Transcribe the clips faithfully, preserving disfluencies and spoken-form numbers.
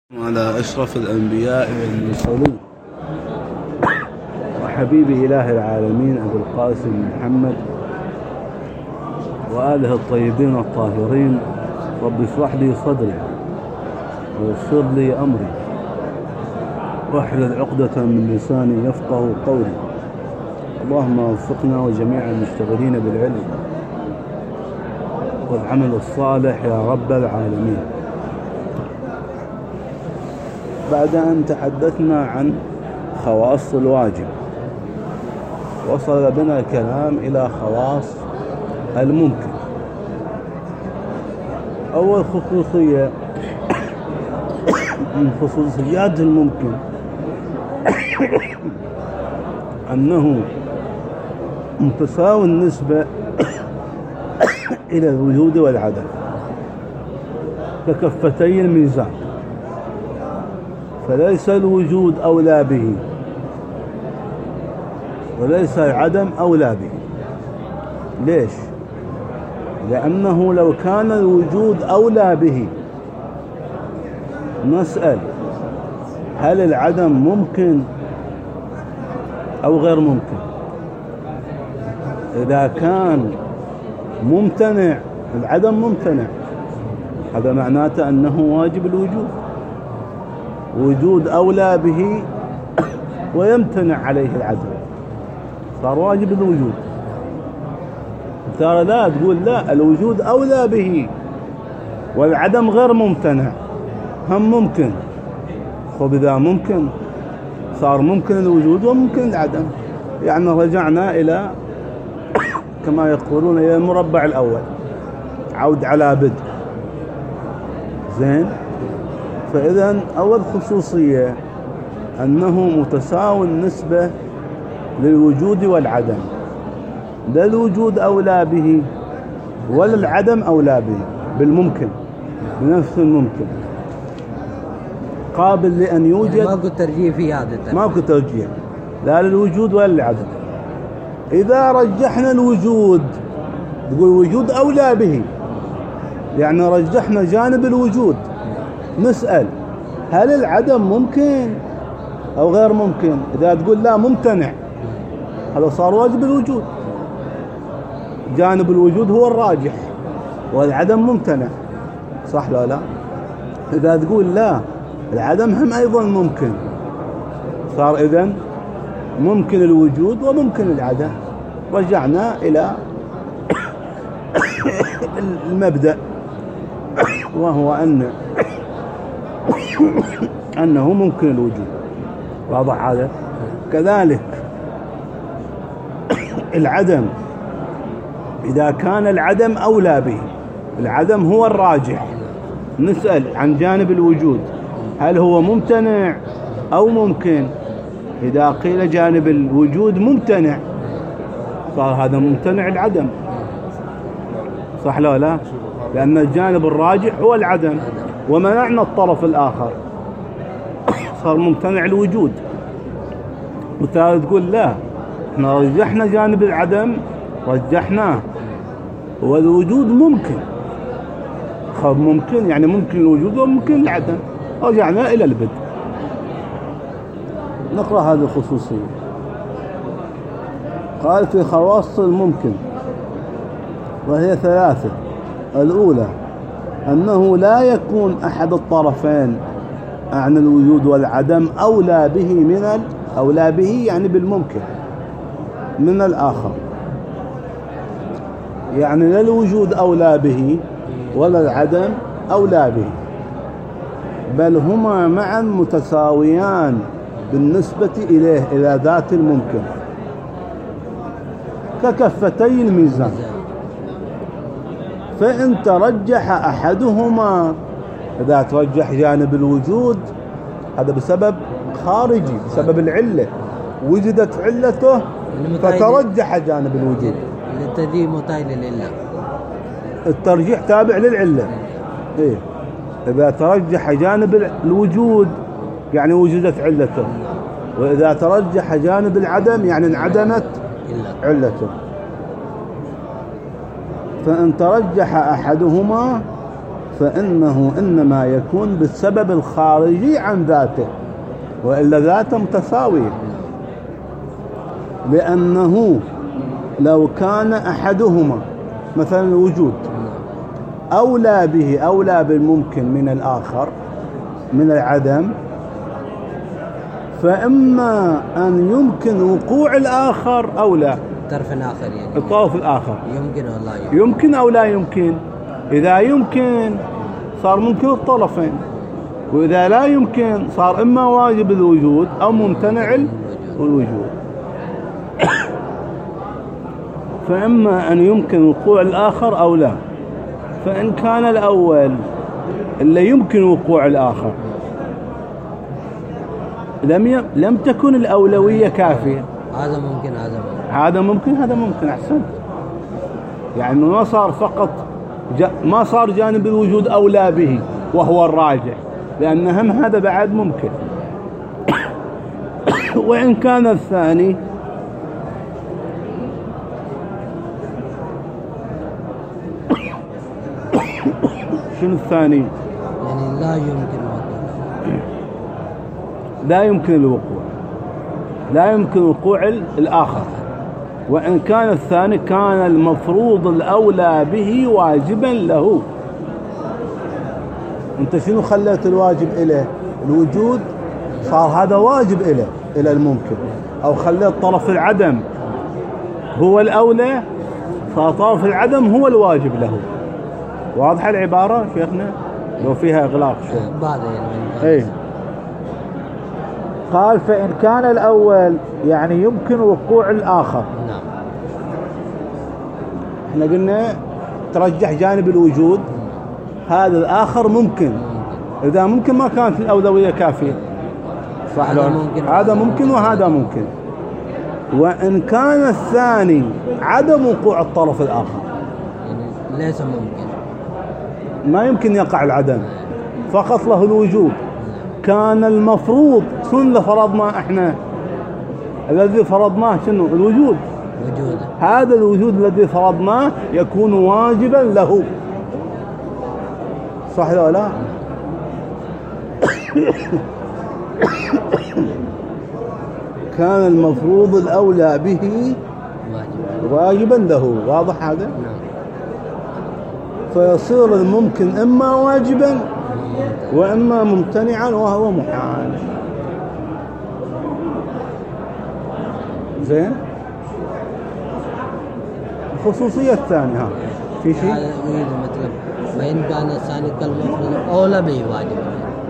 على أشرف الأنبياء والمرسلين وحبيب إله العالمين أبو القاسم محمد وآله الطيبين الطاهرين. رب اشرح لي صدري ويسر لي أمري واحلل عقدة من لساني يفقه قولي. اللهم وفقنا وجميع المشتغلين بالعلم والعمل الصالح يا رب العالمين. بعد أن تحدثنا عن خواص الواجب وصل بنا الكلام إلى خواص الممكن. أول خصوصية من خصوصيات الممكن أنه متساوي النسبة إلى الوجود والعدم ككفتي الميزان، فليس الوجود أولى به وليس العدم أولى به. ليش؟ لأنه لو كان الوجود أولى به نسأل هل العدم ممكن أو غير ممكن؟ إذا كان ممتنع العدم ممتنع، هذا معناته أنه واجب الوجود. وجود أولى به ويمتنع عليه العدم، صار واجب الوجود. ترى لا تقول لا الوجود أولى به والعدم غير ممتنع، هم ممكن. خب إذا ممكن صار ممكن الوجود وممكن العدم، يعني رجعنا إلى كما يقولون إلى المربع الأول، عود على بدء. زين، فإذا أول خصوصية أنه متساوي النسبة للوجود والعدم، لا الوجود أولى به ولا العدم أولى به، بالممكن بنفس الممكن قابل لأن يوجد. يعني ماكو ترجيح في هذا، ماكو ترجيح لا للوجود ولا للعدم. إذا رجحنا الوجود تقول وجود أولى به، يعني رجحنا جانب الوجود، نسأل هل العدم ممكن أو غير ممكن؟ إذا تقول لا ممتنع، هذا صار واجب الوجود، جانب الوجود هو الراجح والعدم ممتنع، صح لا لا؟ إذا تقول لا العدم هم أيضا ممكن، صار إذن ممكن الوجود وممكن العدم. رجعنا إلى المبدأ، وهو أن أنه ممكن الوجود. واضح هذا؟ كذلك العدم، إذا كان العدم أولى به، العدم هو الراجح، نسأل عن جانب الوجود هل هو ممتنع أو ممكن؟ إذا قيل جانب الوجود ممتنع صار هذا ممتنع العدم، صح لا لا؟ لأن الجانب الراجح هو العدم ومنعنا الطرف الآخر، صار ممتنع الوجود. وتالي تقول لا احنا رجحنا جانب العدم، رجحناه والوجود ممكن. خب ممكن يعني ممكن الوجود وممكن العدم. رجعنا إلى البدء. نقرأ هذه الخصوصية. قال في خواص الممكن وهي ثلاثة. الأولى أنه لا يكون أحد الطرفين عن الوجود والعدم أولى به من ال... أولى به يعني بالممكن من الآخر، يعني لا الوجود أولى به ولا العدم أولى به، بل هما معا متساويان بالنسبة إليه إلى ذات الممكن ككفتي الميزان. فإن ترجح أحدهما، إذا ترجح جانب الوجود هذا بسبب خارجي، بسبب العلة، وجدت علته فترجح جانب الوجود. الترجيح متاين لله، الترجيح تابع للعلة. إيه؟ إذا ترجح جانب الوجود يعني وجدت علته، وإذا ترجح جانب العدم يعني انعدمت علته. فإن ترجح أحدهما فإنه إنما يكون بالسبب الخارجي عن ذاته، وإلا ذاته متساوية. لأنه لو كان أحدهما مثلا الوجود أولى به أولى بالممكن من الآخر من العدم، فإما أن يمكن وقوع الآخر أو لا. الطرف الآخر يعني الطرف الآخر يمكن أو لا يمكن. يمكن أو لا يمكن. إذا يمكن صار ممكن الطرفين، وإذا لا يمكن صار إما واجب الوجود أو ممتنع الوجود. فإما أن يمكن وقوع الآخر أو لا. فإن كان الأول اللي يمكن وقوع الآخر لم ي... لم تكن الأولوية كافية. هذا ممكن هذا ممكن هذا ممكن هذا ممكن أحسن. يعني ما صار فقط ج... ما صار جانب الوجود أولى به وهو الراجح، لأن هم هذا بعد ممكن. وإن كان الثاني شنو الثاني؟ يعني لا يمكن وقوع. لا يمكن الوقوع، لا يمكن وقوع الآخر. وإن كان الثاني كان المفروض الأولى به واجبا له. أنت شنو خليت الواجب إليه؟ الوجود صار هذا واجب إليه إلى الممكن، أو خليت طرف العدم هو الأولى صار طرف العدم هو الواجب له. واضحة العبارة شيخنا؟ لو فيها إغلاق شوي بعد يعني. ايه. قال فإن كان الأول يعني يمكن وقوع الآخر. نعم. احنا قلنا ترجح جانب الوجود، هذا الآخر ممكن. إذا ممكن ما كانت الأولوية كافية. صح هذا لون؟ ممكن هذا ممكن وهذا ممكن. وإن كان الثاني عدم وقوع الطرف الآخر يعني ليس ممكن، ما يمكن يقع العدم، فقط له الوجود. كان المفروض شنو فرضنا احنا؟ الذي فرضناه شنو؟ الوجود. وجوده هذا الوجود الذي فرضناه يكون واجبا له. صح ولا لا؟ كان المفروض الأولى به واجب. واجبا له. واضح هذا؟ نعم. فيصير الممكن إما واجبا وإما ممتنعا وهو محال. زين. الخصوصية الثانية ها في شيء؟ هذا يريد مثلا وإن كان الثاني كالمفروض أولى به واجب.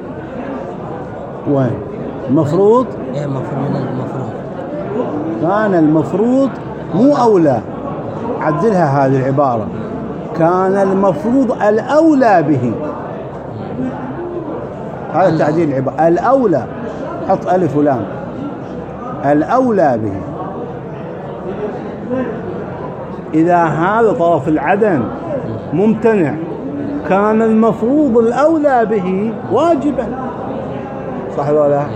وين؟ المفروض؟ إيه مفروض من المفروض. كان المفروض مو أولى. عدلها هذه العبارة. كان المفروض الأولى به. هذا تعديل العبارة. الأولى حط ألف ولام. الأولى به. إذا هذا طرف العدم ممتنع كان المفروض الأولى به واجبا. صح ولا لا؟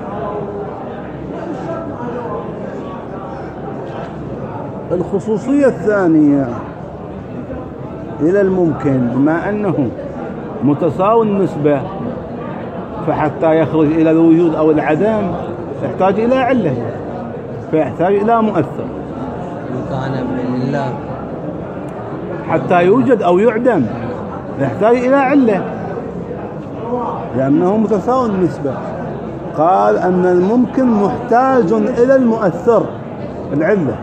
الخصوصية الثانية إلى الممكن بما أنه متساوي النسبة، فحتى يخرج إلى الوجود أو العدم يحتاج إلى علة، فيحتاج إلى مؤثر. كان بالله حتى يوجد أو يعدم يحتاج إلى علة لأنه متساوي النسبة. قال أن الممكن محتاج إلى المؤثر العلة،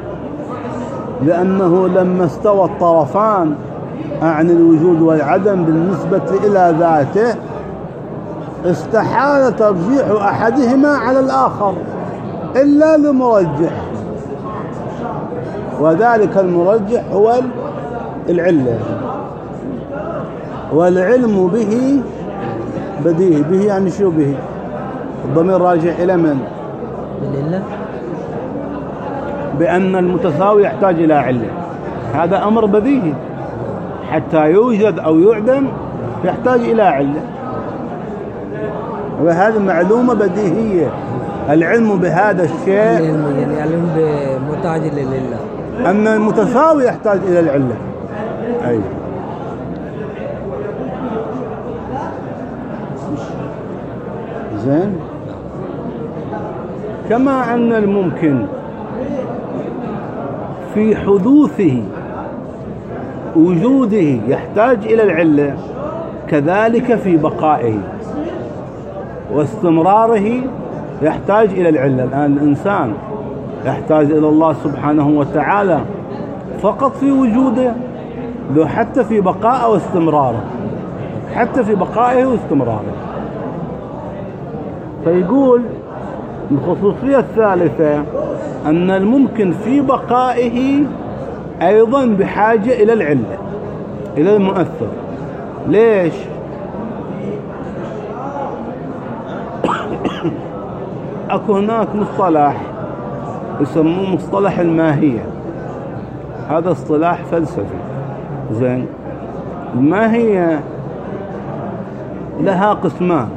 لأنه لما استوى الطرفان عن الوجود والعدم بالنسبة إلى ذاته استحال ترجيح أحدهما على الآخر إلا لمرجح، وذلك المرجح هو العلة. والعلم به بديهي. به يعني شو به؟ الضمير راجع إلى من؟ بالله. بأن المتساوي يحتاج إلى علة. هذا أمر بديهي. حتى يوجد أو يعدم يحتاج إلى علة، وهذه معلومة بديهية. العلم بهذا الشيء يعني علم بمحتاج لله، أن المتساوي يحتاج إلى العلة. أي زين. كما أن الممكن في حدوثه وجوده يحتاج إلى العلة، كذلك في بقائه واستمراره يحتاج إلى العلة. الآن الإنسان يحتاج إلى الله سبحانه وتعالى فقط في وجوده، لو حتى في بقائه واستمراره، حتى في بقائه واستمراره. فيقول الخصوصية الثالثة أن الممكن في بقائه أيضا بحاجة إلى العلة، إلى المؤثر. ليش؟ أكو هناك مصطلح يسموه مصطلح الماهية. هذا اصطلاح فلسفي. زين. الماهية لها قسمان: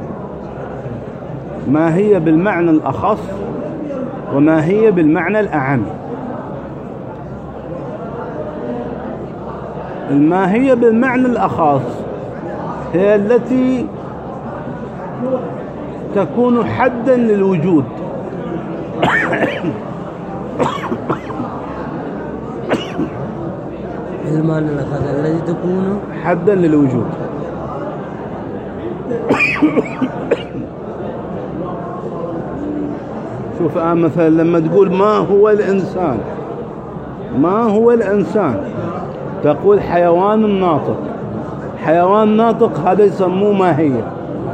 ماهية بالمعنى الأخص وماهية بالمعنى الأعم. الماهية بالمعنى الأخص هي التي تكون حدا للوجود. المعنى الأخص الذي تكون حدا للوجود. شوف الآن مثلا لما تقول ما هو الإنسان، ما هو الإنسان، تقول حيوان ناطق. حيوان ناطق هذا يسموه ماهية،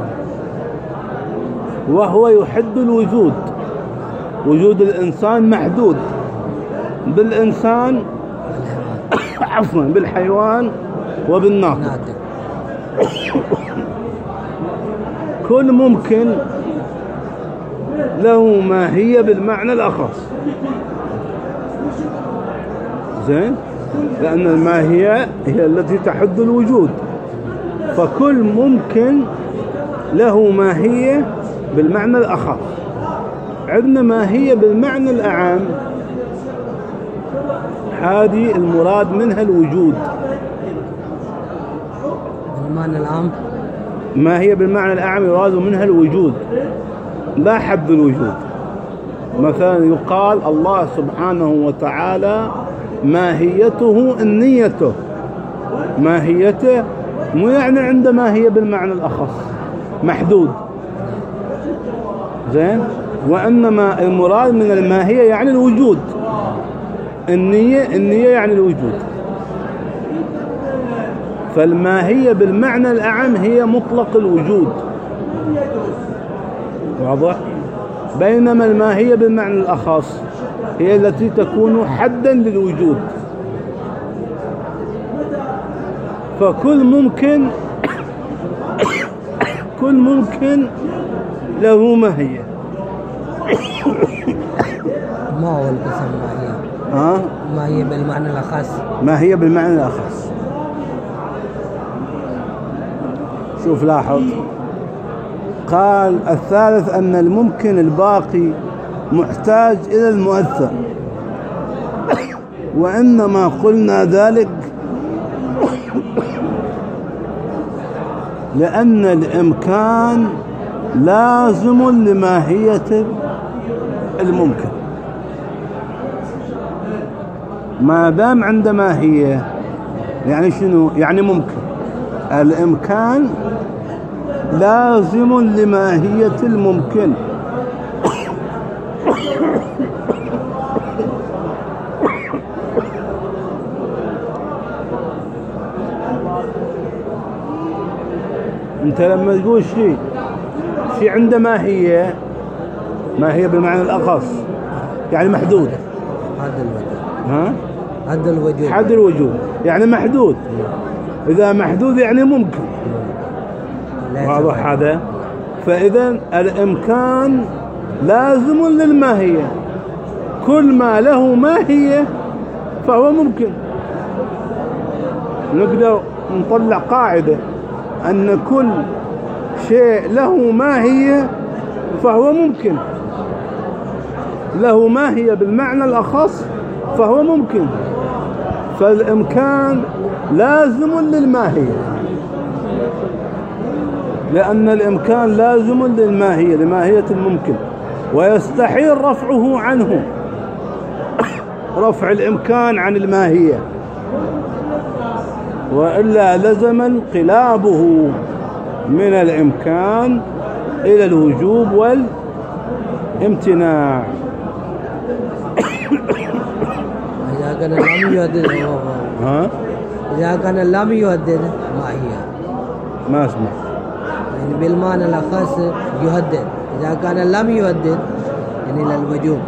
وهو يحد الوجود. وجود الإنسان محدود بالإنسان عفوا بالحيوان وبالناطق. كل ممكن له ماهية بالمعنى الأخص. زين. لأن الماهية هي التي تحد الوجود، فكل ممكن له ماهية بالمعنى الأخص. عندنا ماهية بالمعنى الأعم، هذه المراد منها الوجود. المعنى العام ما هي بالمعنى الأعم يراد منها الوجود لا حد الوجود. مثلا يقال الله سبحانه وتعالى ماهيته النيته. ماهيته مو يعني عنده ماهية بالمعنى الأخص محدود. زين. وإنما المراد من الماهية يعني الوجود. النية النية يعني الوجود. فالماهية بالمعنى الأعم هي مطلق الوجود. واضح؟ بينما الماهية بالمعنى الأخص هي التي تكون حدا للوجود. فكل ممكن كل ممكن له ماهية. ما هو القسم ماهية؟ ها؟ ماهية بالمعنى الأخص. ماهية بالمعنى الأخص. شوف لاحظ، قال الثالث أن الممكن الباقي محتاج إلى المؤثر، وإنما قلنا ذلك لأن الإمكان لازم لماهية الممكن. ما دام عند ماهية يعني شنو؟ يعني ممكن. الإمكان لازم لماهية الممكن. انت لما تقول شيء شيء عنده ماهية، ماهية بمعنى الأخص يعني محدود. حد الوجود. ها؟ حد الوجود. حد الوجود يعني محدود. إذا محدود يعني ممكن. واضح هذا؟ فإذا الإمكان لازم للماهية. كل ما له ماهية فهو ممكن. نقدر نطلع قاعدة أن كل شيء له ماهية فهو ممكن. له ماهية بالمعنى الأخص فهو ممكن. فالإمكان لازم للماهية. لأن الإمكان لازم للماهية لماهية الممكن، ويستحيل رفعه عنه، رفع الإمكان عن الماهية، وإلا لزم انقلابه من الإمكان إلى الوجوب والامتناع. إذا كان لم يهدد ها؟ إذا كان لم يهدد ماهية ما اسمع يعني بالمعنى الأخص يهدد، إذا كان لم يهدد يعني للوجوب.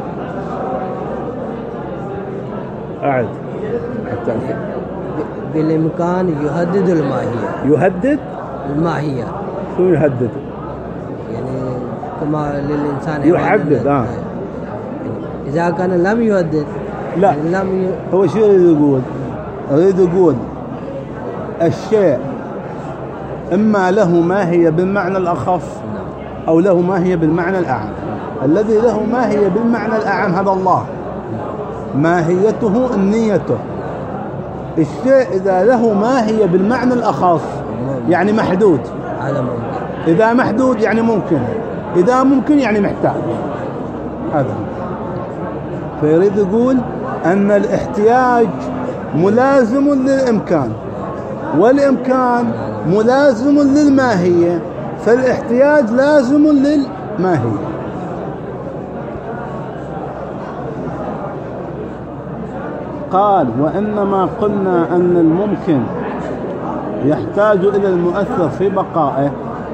أعد حتى بالإمكان يهدد الماهية. يهدد الماهية شو يهدد؟ يعني كما للإنسان يحدد. آه. إذا كان لم يهدد لا يعني لم ي... هو شو يريد يقول؟ يريد يقول الشيء إما له ماهية بالمعنى الأخص أو له ماهية بالمعنى الأعم. الذي له ماهية بالمعنى الأعم هذا الله، ماهيته النيته. الشيء إذا له ماهية بالمعنى الأخص يعني محدود، هذا ممكن. إذا محدود يعني ممكن، إذا ممكن يعني محتاج. هذا فيريد يقول أن الاحتياج ملازم للإمكان، والإمكان ملازم للماهية، فالاحتياج لازم للماهية. قال وإنما قلنا أن الممكن يحتاج إلى المؤثر في بقائه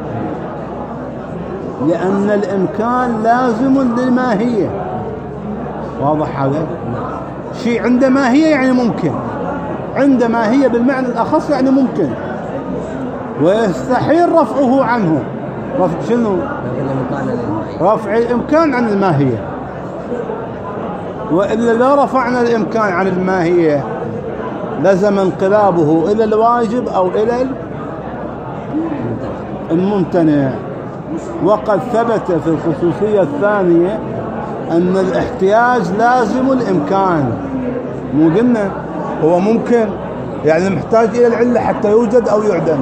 لأن الإمكان لازم للماهية. واضح هذا؟ شيء عنده ماهية يعني ممكن، عنده ماهية بالمعنى الأخص يعني ممكن، ويستحيل رفعه عنه. رفع شنو؟ رفع الإمكان عن الماهية، وإلا لو رفعنا الإمكان عن الماهية لزم انقلابه إلى الواجب أو إلى الممتنع. وقد ثبت في الخصوصية الثانية أن الاحتياج لازم الإمكان. مو قلنا هو ممكن يعني محتاج إلى العلة حتى يوجد أو يعدم،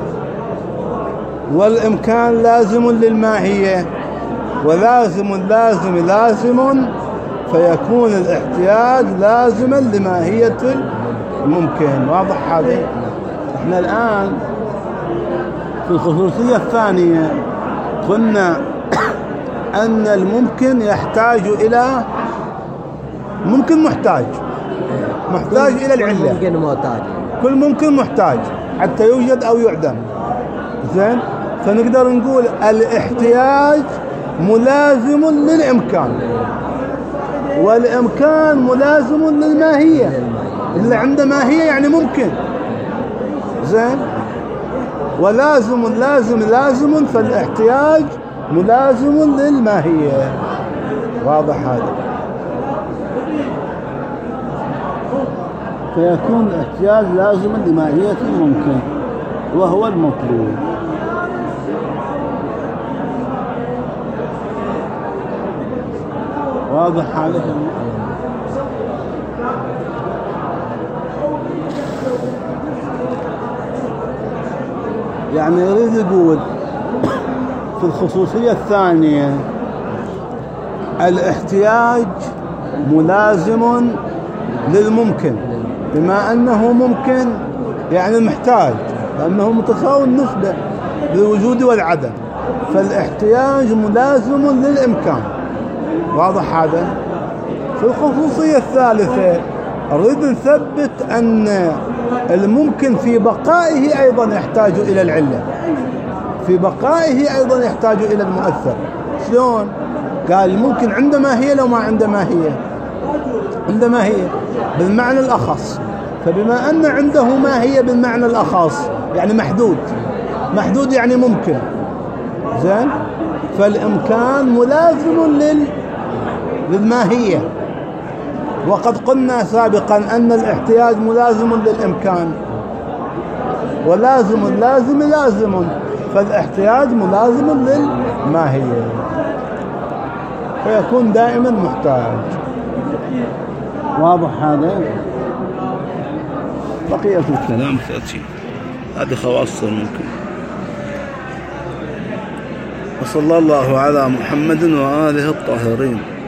والإمكان لازم للماهية، ولازم لازم لازم، فيكون الاحتياج لازما لماهية الممكن. واضح هذا؟ احنا الآن في الخصوصية الثانية قلنا أن الممكن يحتاج إلى ممكن محتاج محتاج إلى العلة. ممكن محتاج، كل ممكن محتاج حتى يوجد أو يعدم. زين، فنقدر نقول الاحتياج ملازم للإمكان، والإمكان ملازم للماهية. اللي عنده ماهية يعني ممكن. زين، ولازم لازم لازم، فالاحتياج ملازم للماهية. واضح هذا؟ فيكون الاحتياج لازما لماهية الممكن وهو المطلوب. واضح هذا؟ يعني يريد يقول في الخصوصية الثانية الاحتياج ملازم للممكن، بما أنه ممكن يعني محتاج، لأنه متساوي النسبة للوجود والعدم، فالاحتياج ملازم للإمكان. واضح هذا؟ في الخصوصية الثالثة نريد نثبت أن الممكن في بقائه أيضا يحتاج إلى العلة، في بقائه أيضا يحتاج إلى المؤثر. شلون؟ قال ممكن عنده ماهية لو ما عنده ماهية، عنده ماهية بالمعنى الأخص، فبما أن عنده ماهية بالمعنى الأخص يعني محدود، محدود يعني ممكن. زين، فالإمكان ملازم لل للماهية. وقد قلنا سابقا أن الاحتياج ملازم للإمكان، ولازم لازم لازم، فالاحتياج ملازم للماهية، فيكون دائما محتاج. واضح هذا؟ بقية الكلام تأتي، هذه خواص ممكن. وصلى الله على محمد وآله الطاهرين.